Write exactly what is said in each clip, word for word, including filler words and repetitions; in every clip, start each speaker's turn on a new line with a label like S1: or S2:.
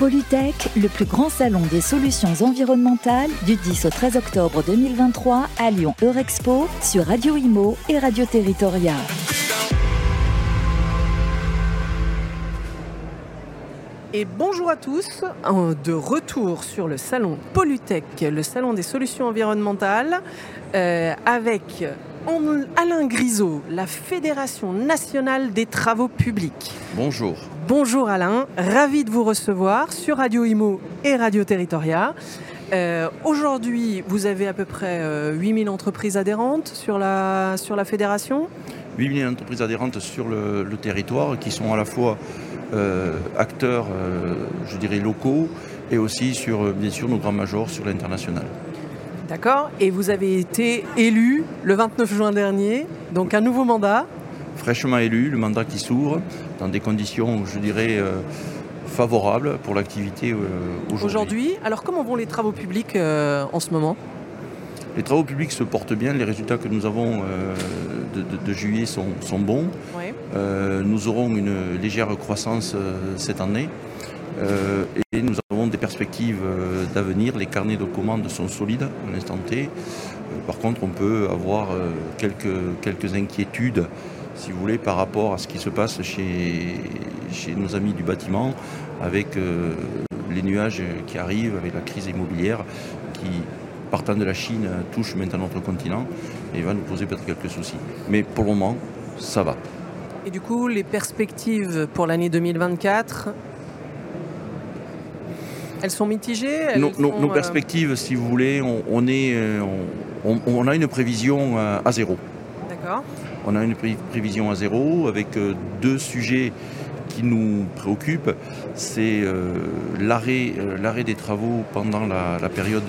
S1: Polytech, le plus grand salon des solutions environnementales du dix au treize octobre deux mille vingt-trois à Lyon Eurexpo sur Radio Imo et Radio Territoria.
S2: Et bonjour à tous, de retour sur le salon Polytech, le salon des solutions environnementales, euh, avec Alain Grisot, la Fédération nationale des travaux publics.
S3: Bonjour.
S2: Bonjour Alain, ravi de vous recevoir sur Radio Imo et Radio Territoria. Euh, aujourd'hui, vous avez à peu près euh, huit mille entreprises adhérentes sur la, sur la fédération.
S3: huit mille entreprises adhérentes sur le, le territoire qui sont à la fois euh, acteurs, euh, je dirais, locaux et aussi sur, bien sûr, nos grands majors sur l'international.
S2: D'accord. Et vous avez été élu le vingt-neuf juin dernier, donc un nouveau mandat.
S3: Fraîchement élu, le mandat qui s'ouvre dans des conditions, je dirais, euh, favorables pour l'activité euh, aujourd'hui.
S2: Aujourd'hui, alors comment vont les travaux publics euh, en ce moment ?
S3: Les travaux publics se portent bien, les résultats que nous avons euh, de, de, de juillet sont, sont bons.
S2: Oui.
S3: Euh, nous aurons une légère croissance euh, cette année euh, et nous avons des perspectives euh, d'avenir. Les carnets de commandes sont solides à l'instant T. Euh, par contre, on peut avoir euh, quelques, quelques inquiétudes, si vous voulez, par rapport à ce qui se passe chez, chez nos amis du bâtiment, avec euh, les nuages qui arrivent, avec la crise immobilière qui, partant de la Chine, touche maintenant notre continent et va nous poser peut-être quelques soucis. Mais pour le moment, ça va.
S2: Et du coup, les perspectives pour l'année deux mille vingt-quatre, elles sont mitigées elles
S3: nos,
S2: sont,
S3: nos, nos
S2: euh...
S3: perspectives, si vous voulez, on, on, est, on, on a une prévision à zéro.
S2: D'accord.
S3: On a une pré- prévision à zéro avec euh, deux sujets qui nous préoccupent. C'est euh, l'arrêt, euh, l'arrêt des travaux pendant la, la période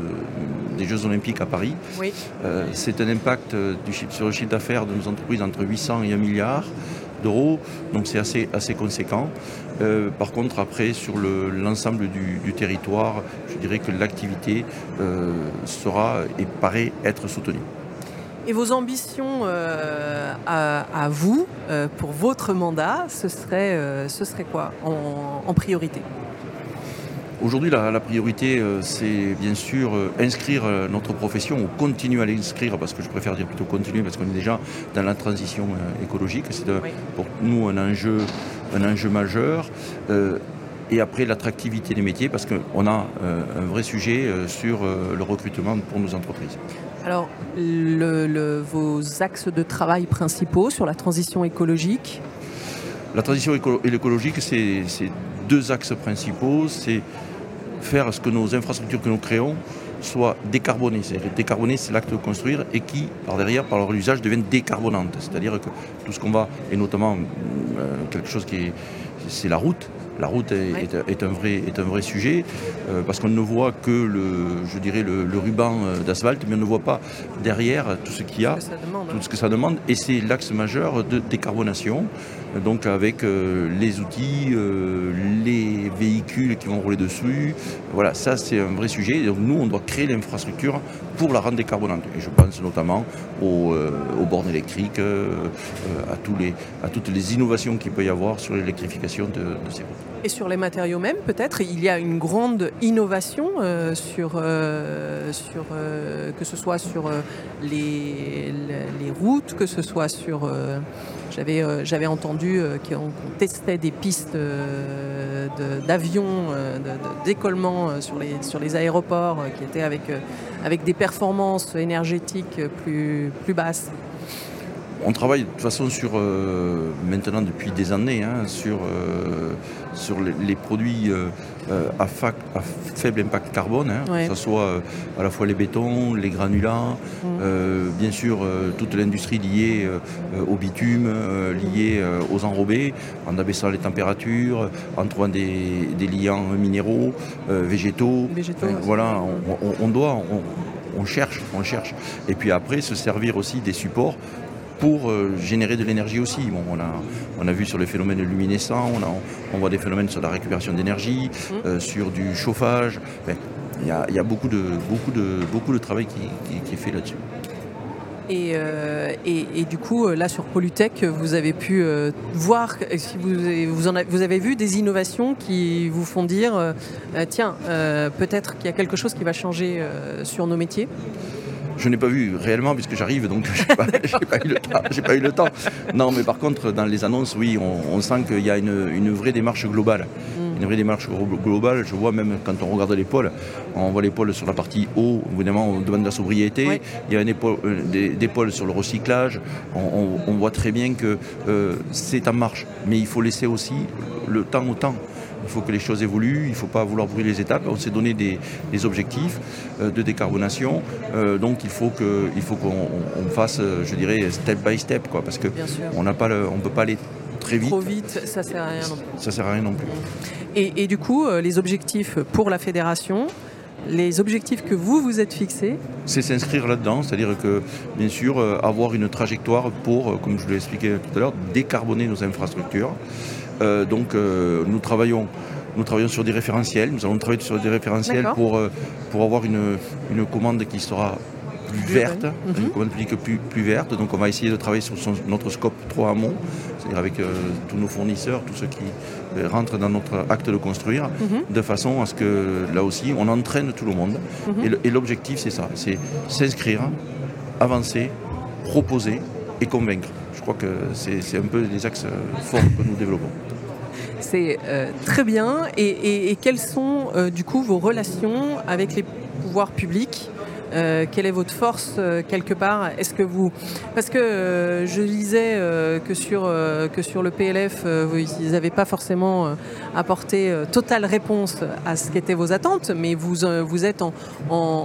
S3: de, des Jeux Olympiques à Paris.
S2: Oui.
S3: Euh, c'est un impact euh, du, sur le chiffre d'affaires de nos entreprises entre huit cents et un milliard d'euros, donc c'est assez, assez conséquent. Euh, par contre, après, sur le, l'ensemble du, du territoire, je dirais que l'activité euh, sera et paraît être soutenue.
S2: Et vos ambitions euh, à, à vous, euh, pour votre mandat, ce serait, euh, ce serait quoi en, en priorité ?
S3: Aujourd'hui, la, la priorité, euh, c'est bien sûr euh, inscrire euh, notre profession, ou continuer à l'inscrire, parce que je préfère dire plutôt continuer, parce qu'on est déjà dans la transition euh, écologique. C'est de, oui. Pour nous un enjeu, un enjeu majeur. Euh, Et après, l'attractivité des métiers, parce qu'on a euh, un vrai sujet euh, sur euh, le recrutement pour nos entreprises.
S2: Alors, le, le, vos axes de travail principaux sur la transition écologique ?
S3: La transition éco- écologique, c'est, c'est deux axes principaux. C'est faire ce que nos infrastructures que nous créons soient décarbonées. C'est-à-dire décarboner, c'est l'acte de construire et qui, par derrière, par leur usage, deviennent décarbonantes. C'est-à-dire que tout ce qu'on va, et notamment euh, quelque chose qui est, c'est la route. La route est, oui. est, est, un, vrai, est un vrai sujet euh, parce qu'on ne voit que le, je dirais le, le ruban d'asphalte, mais on ne voit pas derrière tout ce qu'il y a,
S2: tout ce que ça demande,
S3: tout ce que ça demande. Et c'est l'axe majeur de décarbonation, donc avec euh, les outils, euh, les véhicules qui vont rouler dessus. Voilà, ça c'est un vrai sujet. Donc nous, on doit créer l'infrastructure pour la rendre décarbonante. Et je pense notamment aux, euh, aux bornes électriques, euh, à, tous les, à toutes les innovations qu'il peut y avoir sur l'électrification de, de ces routes.
S2: Et sur les matériaux même, peut-être, il y a une grande innovation euh, sur, euh, sur euh, que ce soit sur euh, les, les routes, que ce soit sur... Euh, j'avais, euh, j'avais entendu euh, qu'on, qu'on testait des pistes euh, de, d'avions, euh, de, de, d'écollement euh, sur, les, sur les aéroports euh, qui étaient avec, euh, avec des performances énergétiques plus, plus basses.
S3: On travaille de toute façon sur, euh, maintenant depuis des années, hein, sur, euh, sur les, les produits euh, à, fa- à faible impact carbone, hein, ouais. Que ce soit euh, à la fois les bétons, les granulats, mmh. euh, bien sûr euh, toute l'industrie liée euh, au bitume, euh, liée euh, aux enrobés, en abaissant les températures, en trouvant des, des liants minéraux, euh, végétaux.
S2: végétaux
S3: enfin, voilà, on, on, on doit, on, on cherche, on cherche. Et puis après, se servir aussi des supports pour euh, générer de l'énergie aussi. Bon, on, a, on a vu sur les phénomènes luminescents, on, a, on voit des phénomènes sur la récupération d'énergie, mmh. euh, sur du chauffage. Il enfin, y, y a beaucoup de, beaucoup de, beaucoup de travail qui, qui, qui est fait là-dessus.
S2: Et, euh, et, et du coup, là sur Polytech, vous avez pu euh, voir, si vous, vous, en avez, vous avez vu des innovations qui vous font dire, euh, tiens, euh, peut-être qu'il y a quelque chose qui va changer euh, sur nos métiers.
S3: Je n'ai pas vu réellement puisque j'arrive, donc je n'ai pas, j'ai pas eu le temps. J'ai pas eu le temps. Non, mais par contre, dans les annonces, oui, on, on sent qu'il y a une, une vraie démarche globale. Mm. Une vraie démarche globale. Je vois même quand on regarde les pôles, on voit les pôles sur la partie eau, évidemment, on demande la sobriété. Oui. Il y a une épaule, des, des pôles sur le recyclage. On, on, on voit très bien que euh, c'est en marche, mais il faut laisser aussi le temps au temps. Il faut que les choses évoluent, il ne faut pas vouloir brûler les étapes. On s'est donné des, des objectifs euh, de décarbonation, euh, donc il faut, que, il faut qu'on on fasse, je dirais, step by step, quoi, parce qu'on ne peut pas aller très vite.
S2: Trop vite, ça ne sert à rien non plus.
S3: Ça sert à rien non plus.
S2: Et, et du coup, euh, les objectifs pour la fédération, les objectifs que vous vous êtes fixés,
S3: c'est s'inscrire là-dedans, c'est-à-dire que, bien sûr, euh, avoir une trajectoire pour, euh, comme je l'ai expliqué tout à l'heure, décarboner nos infrastructures. Euh, donc euh, nous travaillons, nous travaillons sur des référentiels, nous allons travailler sur des référentiels pour, euh, pour avoir une, une commande qui sera plus verte, mm-hmm. une commande publique plus, plus verte. Donc on va essayer de travailler sur son, notre scope trois amont, c'est-à-dire avec euh, tous nos fournisseurs, tous ceux qui euh, rentrent dans notre acte de construire, mm-hmm. de façon à ce que là aussi on entraîne tout le monde. Mm-hmm. Et, le, et l'objectif c'est ça, c'est s'inscrire, avancer, proposer et convaincre. Je crois que c'est, c'est un peu les axes forts que nous développons.
S2: C'est euh, très bien. Et, et, et quelles sont euh, du coup vos relations avec les pouvoirs publics ? Euh, quelle est votre force euh, quelque part ? Est-ce que vous, parce que euh, je lisais euh, que sur euh, que sur le P L F, euh, ils n'avaient pas forcément euh, apporté euh, totale réponse à ce qu'étaient vos attentes, mais vous euh, vous êtes en, en,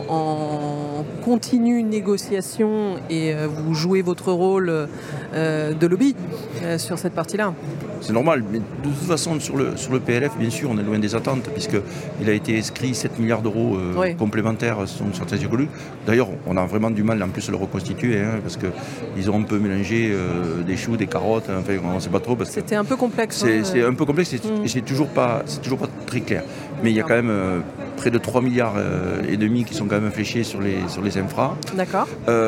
S2: en continue négociation et euh, vous jouez votre rôle euh, de lobby euh, sur cette partie-là.
S3: C'est normal, mais de toute façon sur le, sur le P L F, bien sûr, on est loin des attentes, puisqu'il a été inscrit sept milliards d'euros euh, oui. complémentaires sur une stratégie écologique. D'ailleurs, on a vraiment du mal en plus à le reconstituer, hein, parce qu'ils ont un peu mélangé euh, des choux, des carottes, enfin, on ne sait pas trop. Parce
S2: C'était
S3: que
S2: un peu complexe.
S3: C'est,
S2: hein,
S3: c'est un peu complexe et mmh. c'est, toujours pas, c'est toujours pas très clair. Mais il y a quand même euh, près de trois milliards euh, et demi qui sont quand même fléchés sur les, sur les infras.
S2: D'accord.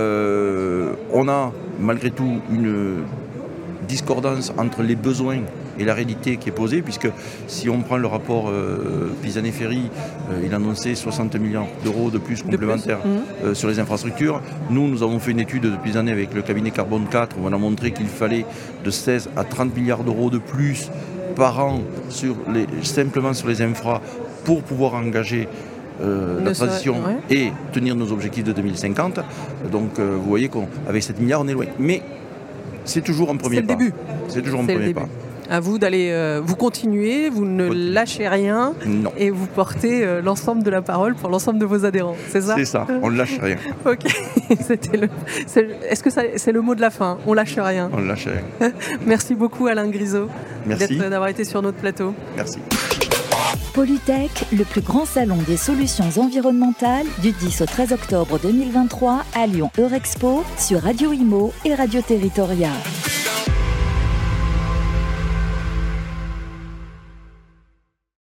S3: Euh, on a malgré tout une discordance entre les besoins et la réalité qui est posée, puisque si on prend le rapport euh, Pisani-Ferry, euh, il annonçait soixante milliards d'euros de plus complémentaires de plus. Euh, sur les infrastructures. Nous, nous avons fait une étude depuis des années avec le cabinet Carbone quatre, où on a montré qu'il fallait de seize à trente milliards d'euros de plus par an sur les, simplement sur les infras pour pouvoir engager Euh, la transition ouais. et tenir nos objectifs de deux mille cinquante. Donc euh, vous voyez qu'avec sept milliards, on est loin. Mais c'est toujours un premier
S2: c'est
S3: pas.
S2: Le début.
S3: C'est toujours un
S2: c'est
S3: premier pas.
S2: À vous d'aller, euh, vous continuez, vous ne Continue. lâchez rien
S3: non.
S2: et vous portez euh, l'ensemble de la parole pour l'ensemble de vos adhérents, c'est ça ?
S3: C'est ça, on ne lâche rien.
S2: Ok, C'était le, c'est, est-ce que ça, c'est le mot de la fin ? On lâche rien.
S3: On ne lâche rien.
S2: Merci beaucoup Alain Grisot
S3: Merci.
S2: d'être, d'avoir été sur notre plateau.
S3: Merci.
S1: Polytech, le plus grand salon des solutions environnementales du dix au treize octobre deux mille vingt-trois à Lyon Eurexpo sur Radio Imo et Radio Territoria.